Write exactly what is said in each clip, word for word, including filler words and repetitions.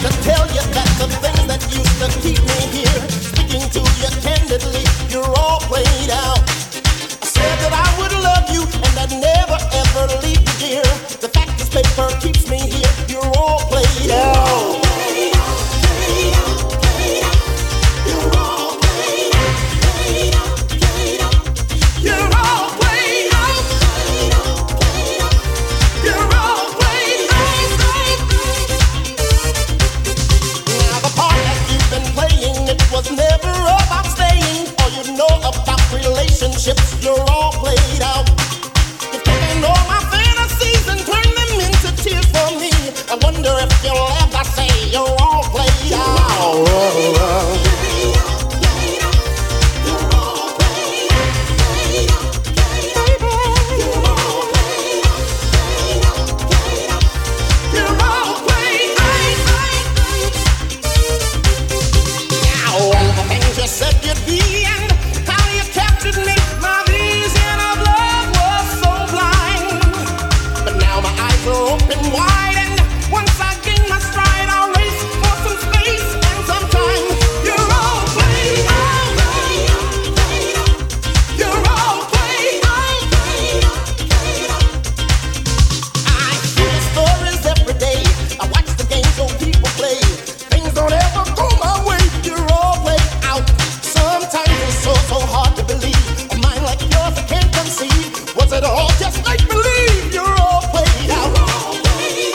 to tell you that the things that used to keep me here, speaking to you candidly, you're all played out. I said that I would love you and I'd never ever leave you, dear. The fact this paper keeps me here, you're all played out. Was never about staying. All you know about relationships, you're all played out. You've taken all my fantasies and turned them into tears for me. I wonder if you'll ever say you're all played out. Said you'd be and how you captured me. My vision of love was so blind, but now my eyes are open wide, and once I gain my stride, I'll race for some space and some time. You're all played out. You're all played out. I hear stories every day. I watch the games those people play. Things don't ever go my way. You're all played out. Sometimes it's so, so hard to believe. A mind like yours I can't conceive. Was it all just make believe? You're all played out.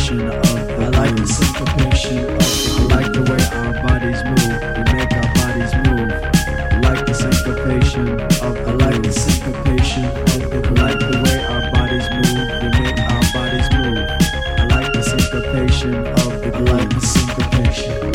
syncopation of the I like the syncopation of the I like the way our bodies move. We make our bodies move. I like the syncopation of I like the syncopation of the I like the way our bodies move. We make our bodies move. I like the syncopation of the I like the syncopation.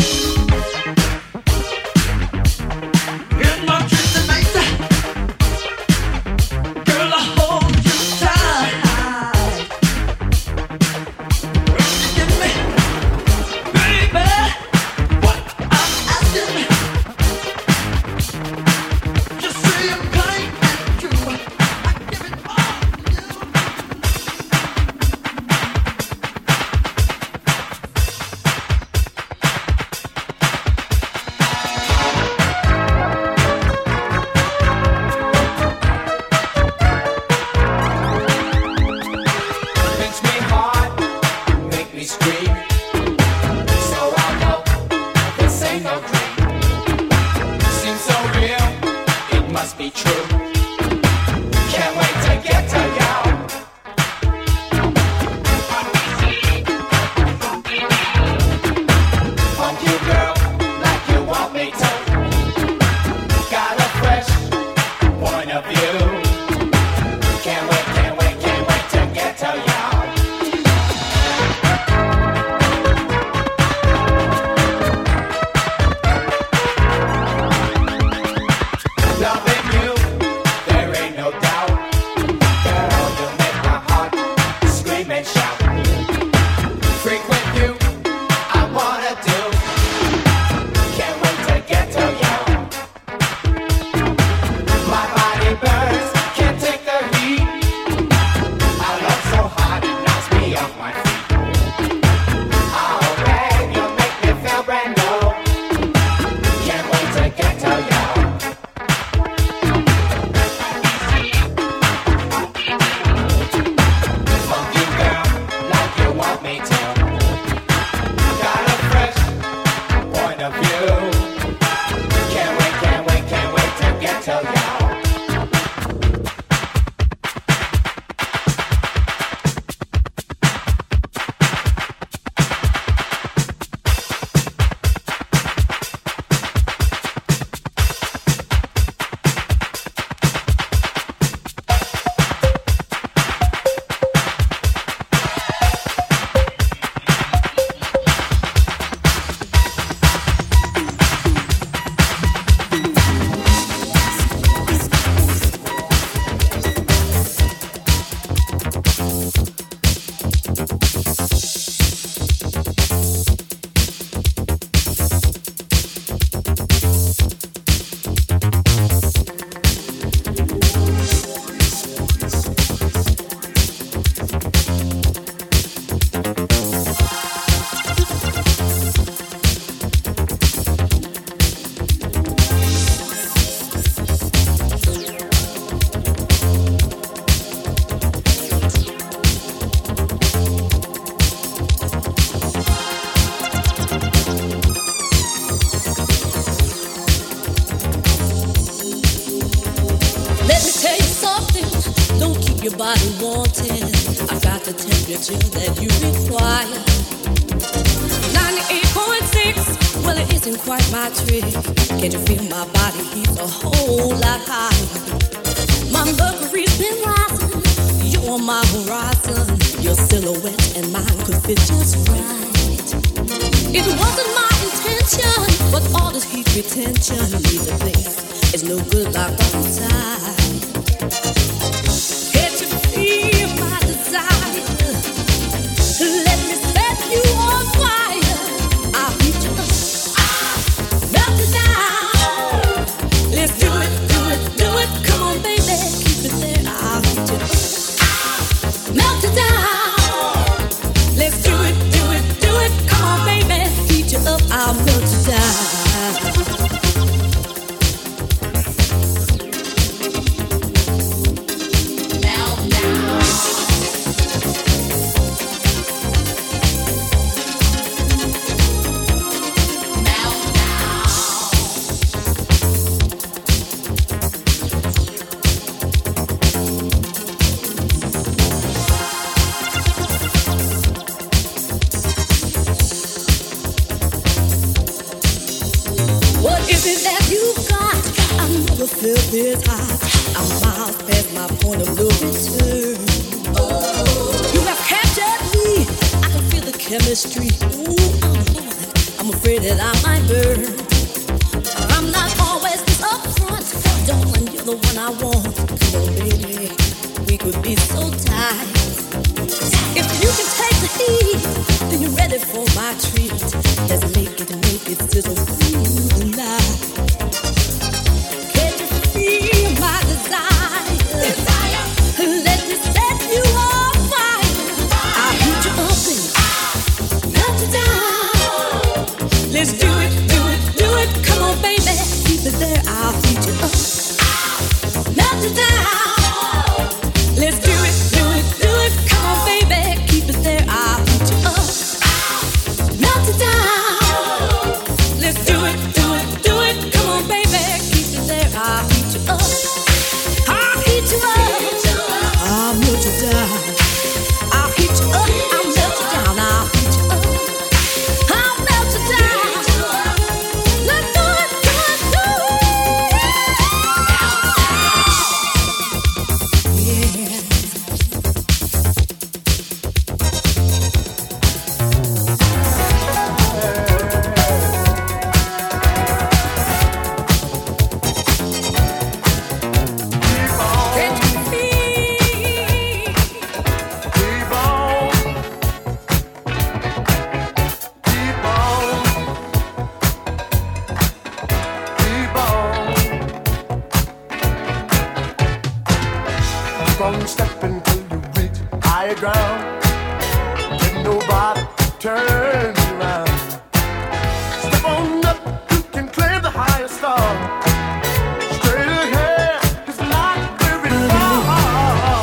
That you require ninety-eight point six. Well, it isn't quite my trick. Can't you feel my body heats a whole lot higher? My mercury's been rising. You're on my horizon. Your silhouette and mine could fit just right. It wasn't my intention, but all this heat retention leaves a place. It's no good like outside. Can't you feel my desire? Let me set you on fire. I'll heat you up, I'll melt you down. Let's do it, do it, do it. Come on, baby, keep it there. I'll heat you up, I'll melt you down. Let's do it, do it, do it. Come on, baby, heat you up, I'll melt you down. the filth is hot. I'm miles past my point of no return. You have captured me. I can feel the chemistry. Ooh, I'm hot. I'm afraid that I might burn. I'm not always this upfront. Darling, you're the one I want. Come on, baby. We could be so tight. If you can take the heat, then you're ready for my treat. Let's make it, make it sizzle through the night. Can you feel my desire? Desire. Let me set you on fire. I'll heat you up and melt you down. Let's do it, do it, do it. Come on, baby, keep it there. I'll heat you up, melt you down. Let's do it, do it, do it. Come on, baby, keep it there. I'll heat you up, melt it down. Let's do it, do it, do it. Come on, baby, keep it there. I'll heat you up, I'll heat you up, I'll melt you down. I'll heat you up, I'll melt you down. I'll heat you up, I'll melt you down. Let's do it, do it, do it. Yeah. Can't you feel? Keep on, keep on, keep on. Keep on stepping till you reach higher ground. Let nobody turn you around. Step on up, you can claim the highest star. Straight ahead, it's not very far.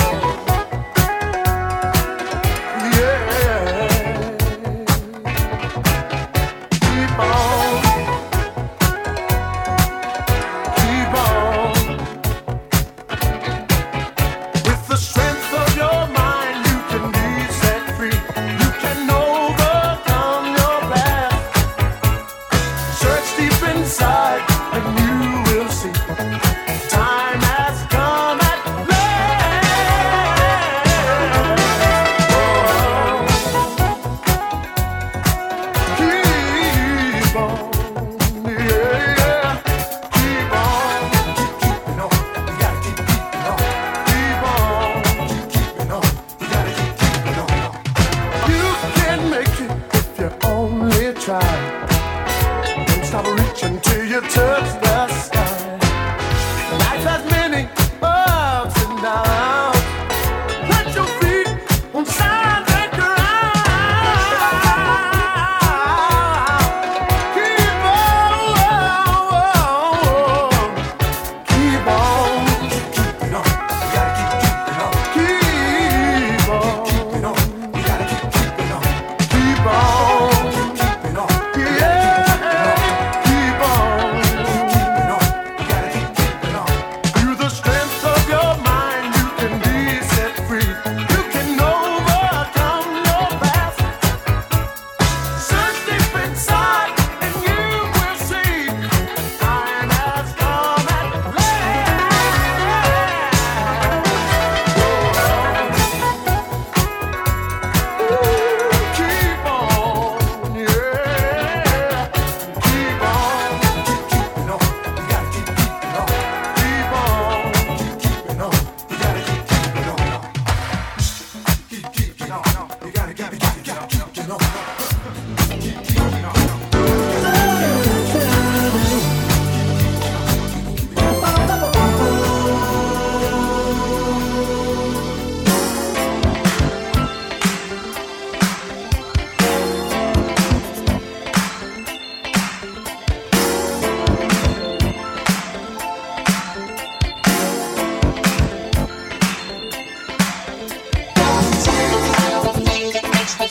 Yeah. Keep on. Keep on. With the strength of your mind, you can be set free. You can overcome your past. Search deep inside and you will see. Time has come at last. Keep on, yeah, yeah. Keep on, keep keeping on. You gotta keep keeping on. Keep on, keep keeping on. You gotta keep keeping on. You can make it if you only try. Don't stop reaching till you touch the sky. Life has many ups and downs. Put your feet on solid ground. Keep on, keep on, keep keeping on. You gotta keep keeping on. Keep on, keep keeping on. You gotta keep keeping on. Keep on, keep keeping on. Yeah, keep on, keep keeping on. You gotta keep keeping on. Through the strength of your mind, you can be set free. You can overcome your past. Search deep inside, and you will see. Time has come at last. Keep on, yeah. Keep on, keep keeping on. You gotta keep keeping on. Keep on, keep keeping on. You gotta keep keeping on. Keep keeping on. You gotta keep keeping on. Keep keeping on. Next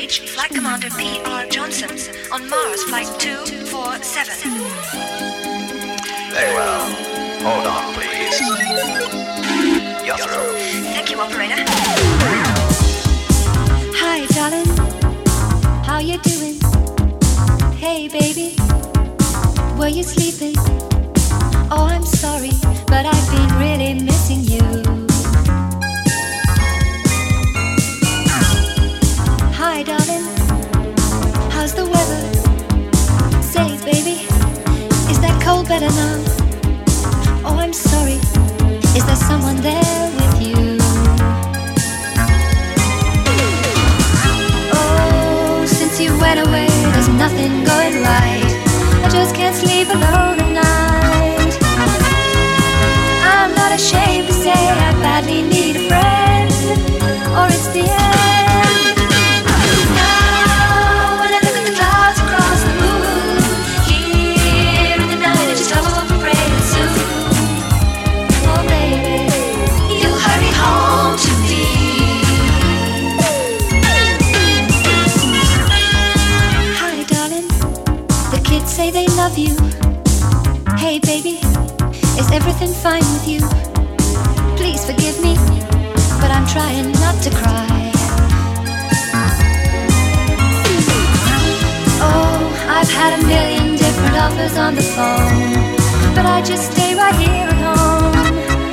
reached Flight Commander P R Johnson on Mars Flight two four seven. Very well. Hold on, please. You're through. Thank you, operator. Hi, darling. How you doing? Hey, baby. Were you sleeping? Oh, I'm sorry, but I've been really missing you. Hi, darling. How's the weather? Say, baby, is that cold better now? Oh, I'm sorry. Is there someone there with you? Oh, since you went away, there's nothing going right. I just can't sleep alone at night. I'm not ashamed to say I badly need a friend, or it's the end. Now when I look at the clouds across the moon, here in the night I just hope and pray that soon, oh baby, you'll hurry home to me. Hi darling, the kids say they love you. Hey baby, is everything fine with you? Please forgive me, but I'm trying not to cry. Oh, I've had a million different offers on the phone, but I just stay right here at home.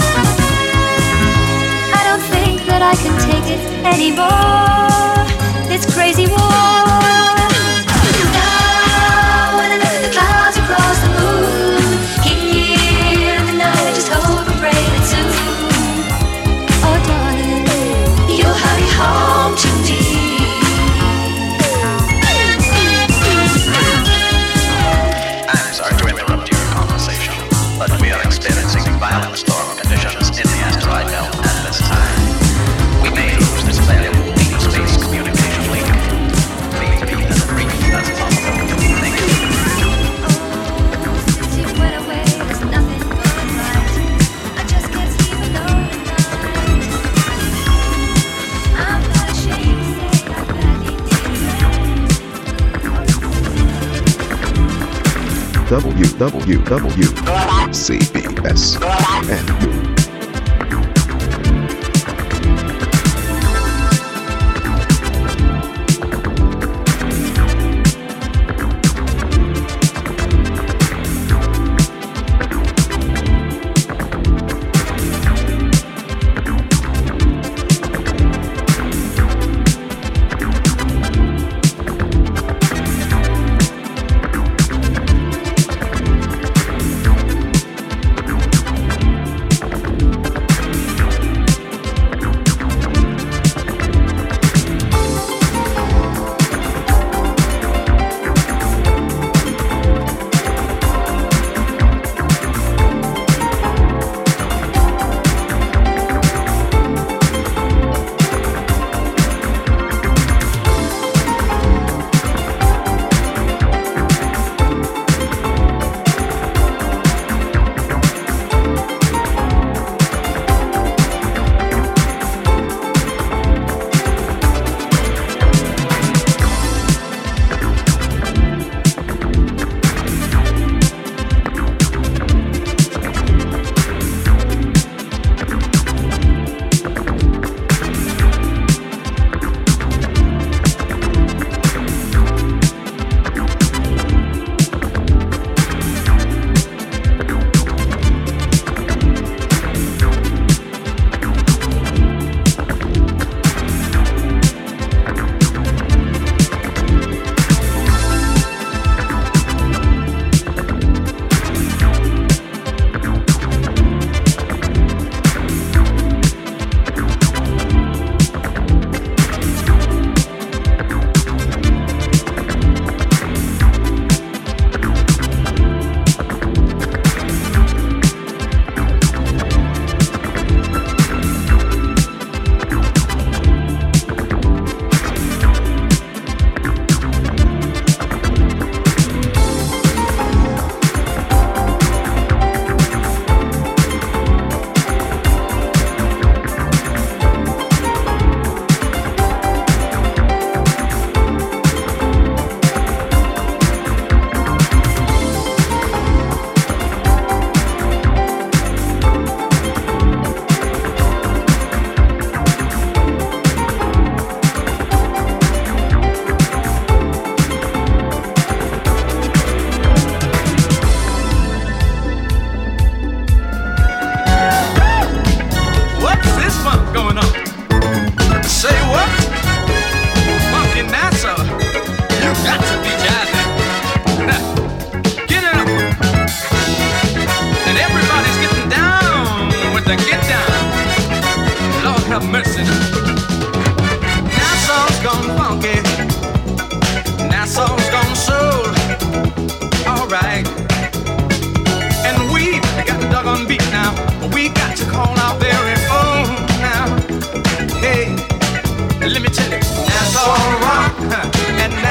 I don't think that I can take it anymore, this crazy war. Now when I look at the clouds across the moon, here in the night I just hope and pray that soon, oh darling, you'll hurry home to me. I'm sorry to interrupt your conversation, but we are experiencing violent storm conditions in the asteroid belt at this time. We may lose this valuable deep space communication link. Please repeat as brief as possible. Thank you. Since you went away, there's nothing going right. I just can't sleep alone at night. I'm not ashamed to say I badly need a friend. W W W C B S N.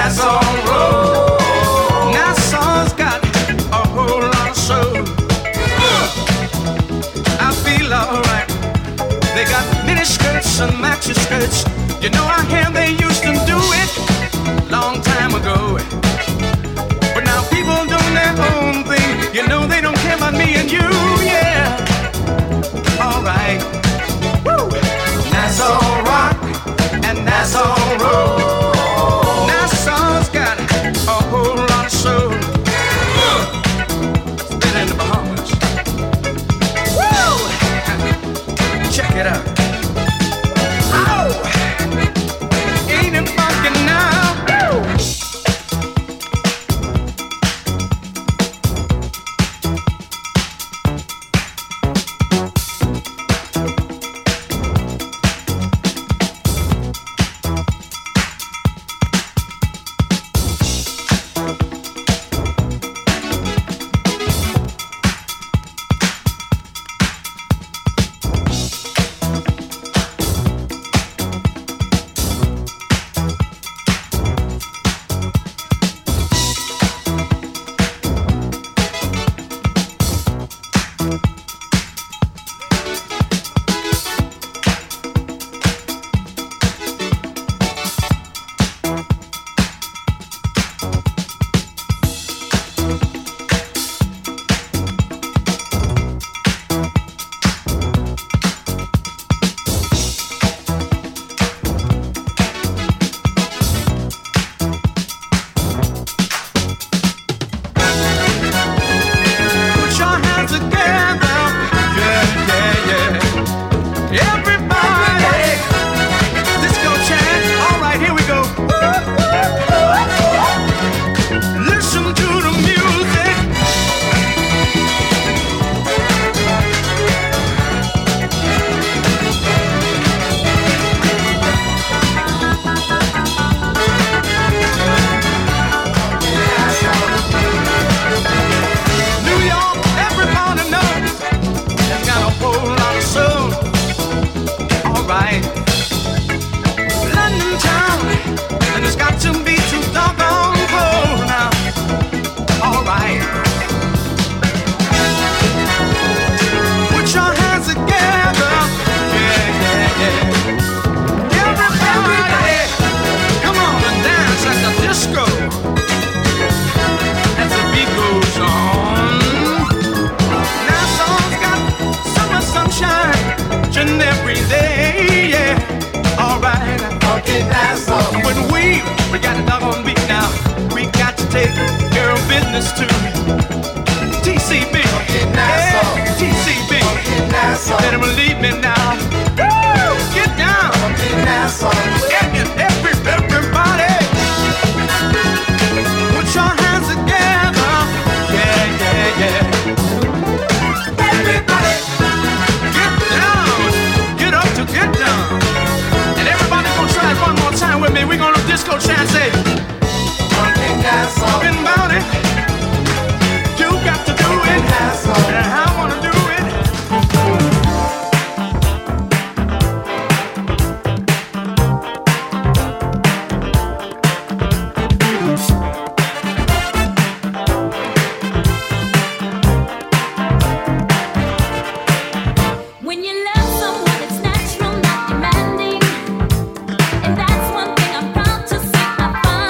Nassau Road. Nassau's got a whole lot of soul. I feel alright. They got mini skirts and maxi skirts. You know, I hear they used to do it long time ago. But now people doing their own thing. You know they don't care about me and you, yeah. Alright. Woo! Nassau Rock and Nassau Road. Nassau's got a whole lot of soul. It's been in the Bahamas. Woo! Check it out. Oh! Ain't it funky now? Woo! And that's one thing I'm proud to say I find.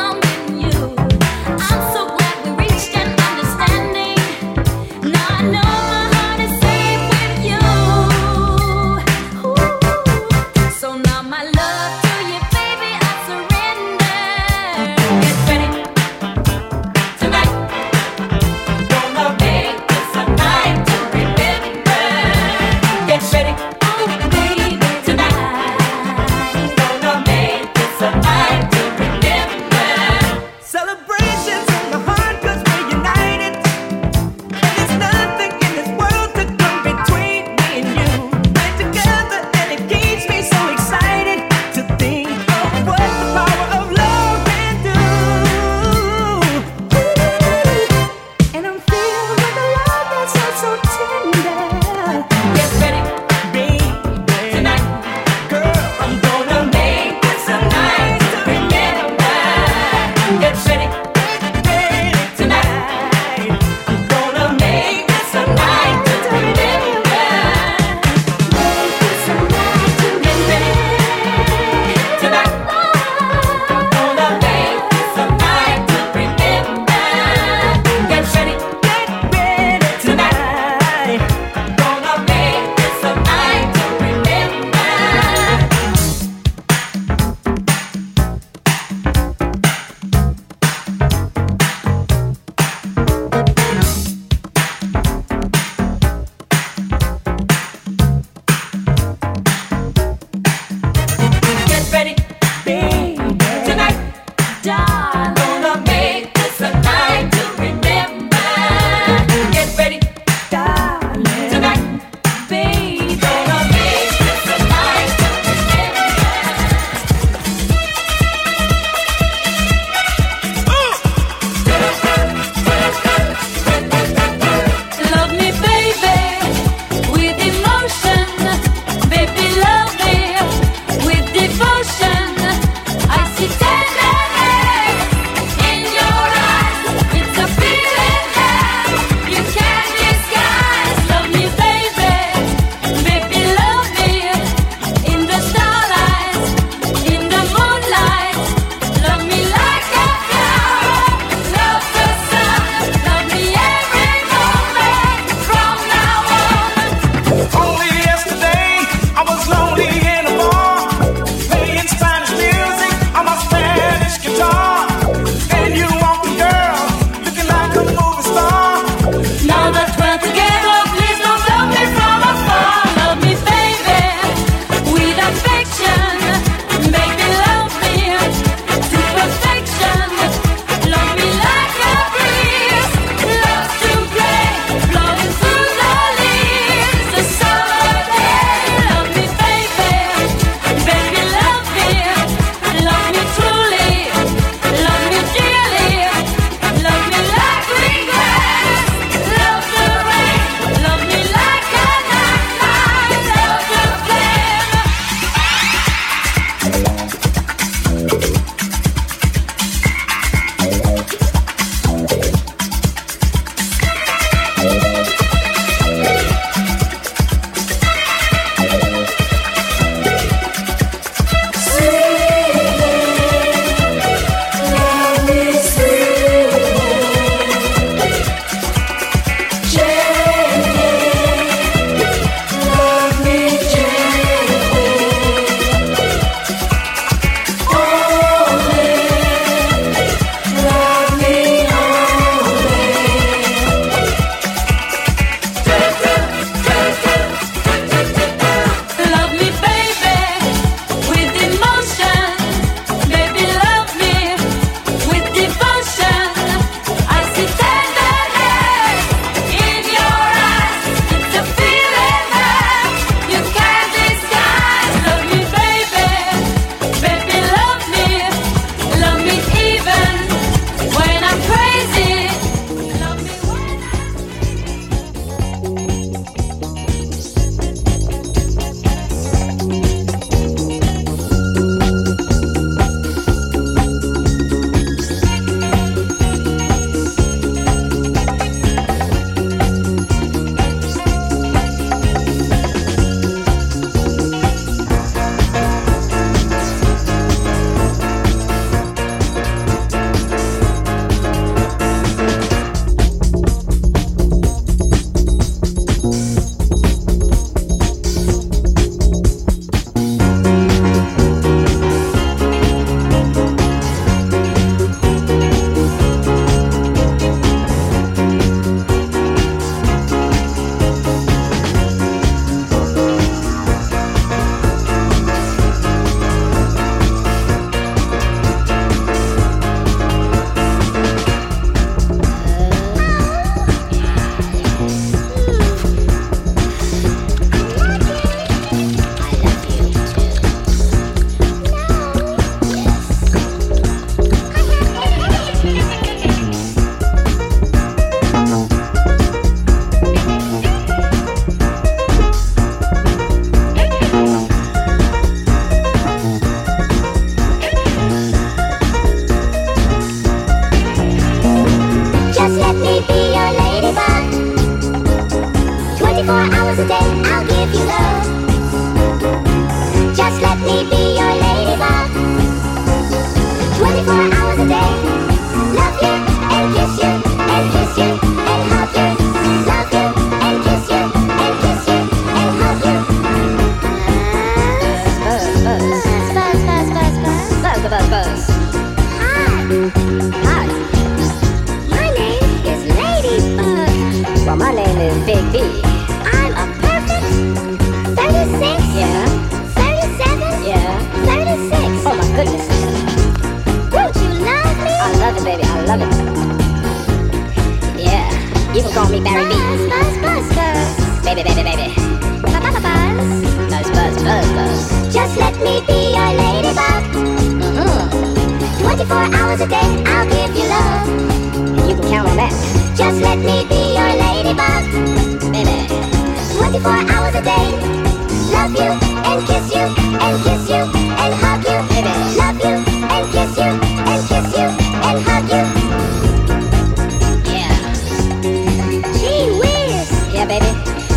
twenty-four hours a day, I'll give you love. You can count on that. Just let me be your ladybug, baby. twenty-four hours a day, love you and kiss you and kiss you and hug you, baby. Love you and kiss you and kiss you and hug you. Yeah. Gee whiz. Yeah, baby.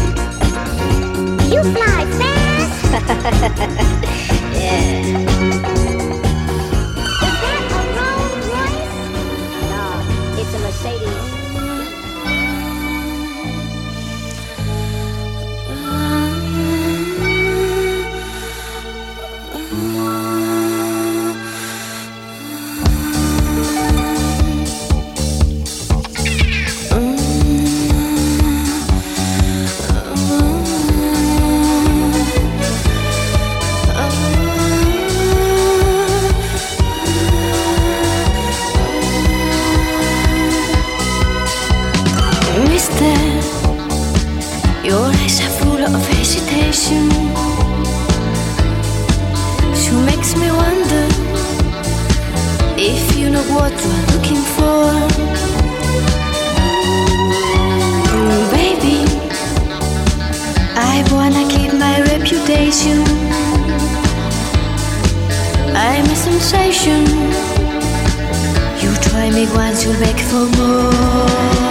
You fly fast. Yeah. Is that a Rolls Royce? No, it's a Mercedes. Your eyes are full of hesitation. She makes me wonder if you know what you're looking for. Mm, baby, I wanna keep my reputation. I'm a sensation. You try me once, you'll beg for more.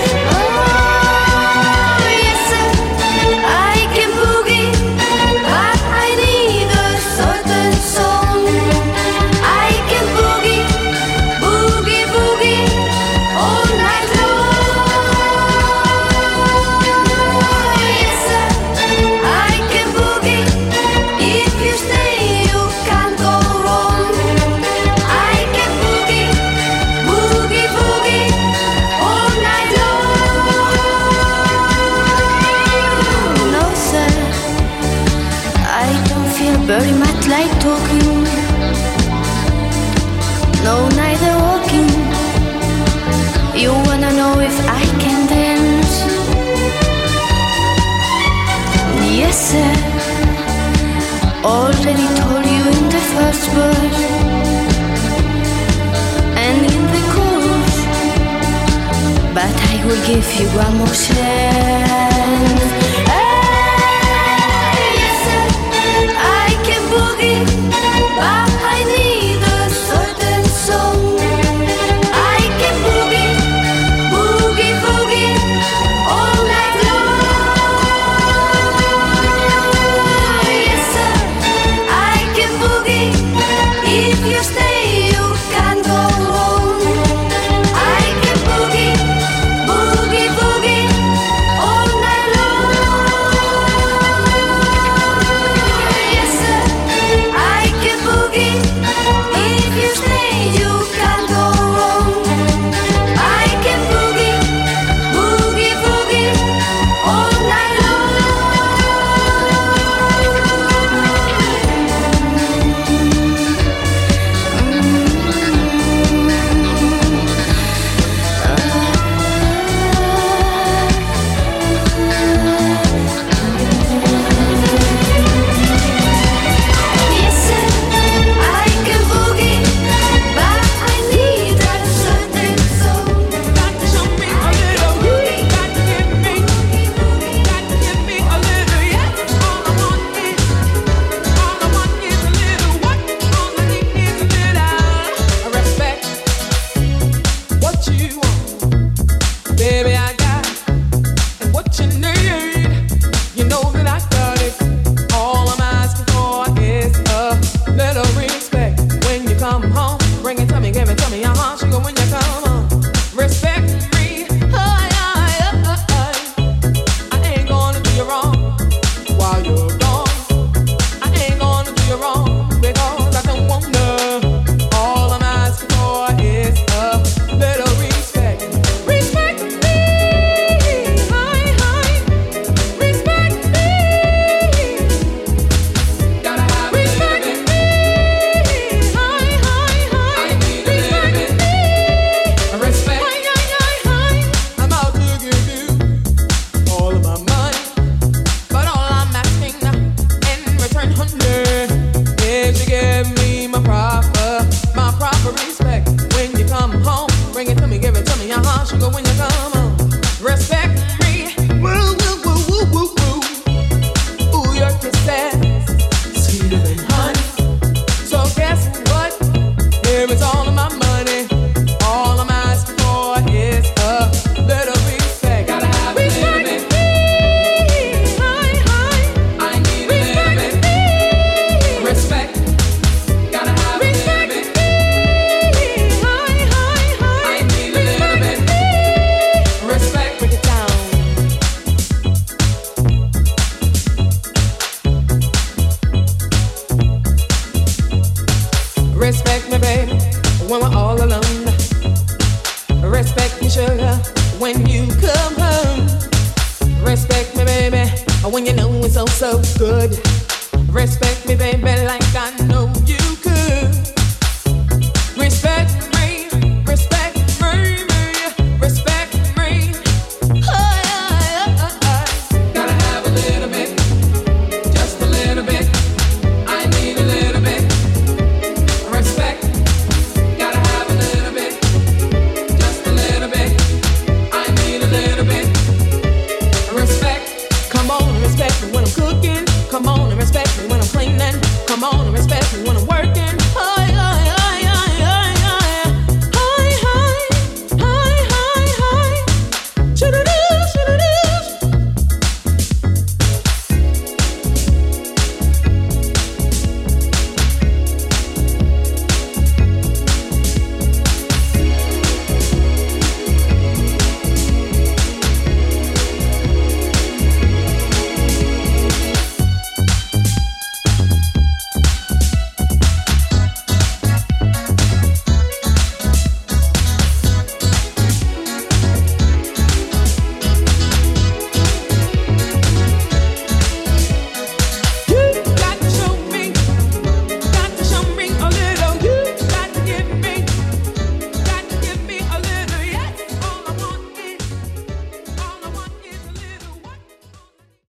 Very much like talking, no, neither walking. You wanna know if I can dance? Yes, sir. Already told you in the first verse and in the chorus, but I will give you one more chance. But I need a certain song. I can boogie, boogie, boogie all night long. Yes, sir, I can boogie. If you stay, you can't go wrong. I can boogie, boogie, boogie all night long. Respect me, baby, when we're all alone. Respect me, sugar, when you come home. Respect me, baby, when you know it's all so good. Respect me, baby, like I know you could.